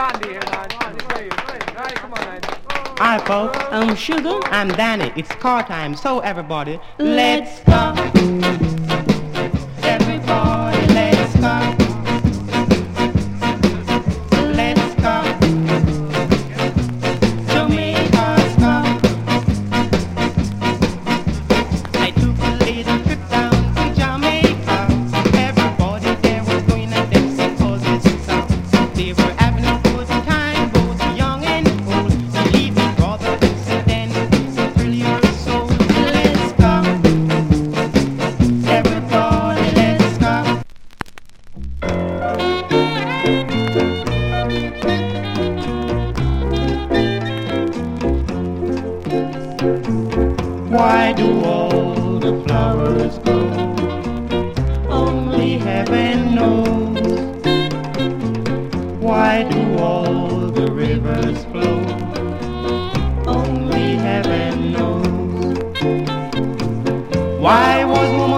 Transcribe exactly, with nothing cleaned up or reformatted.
Gandhi here, man. Right, come on, man. Hi, folks. I'm Sugar. I'm Danny. It's car time. So, everybody, let's go. Everybody, let's go. Let's go. Jamaica's go. I took a little trip down to Jamaica. Everybody there was going and dancing because it's South. They were having a good time, both young and old. Believe me, brother, it's a dance to thrill your soul. Let's go. Everybody, let's go. Why do all the flowers go? Only heaven knows. Why do all the rivers flow? Only heaven knows. Why was woman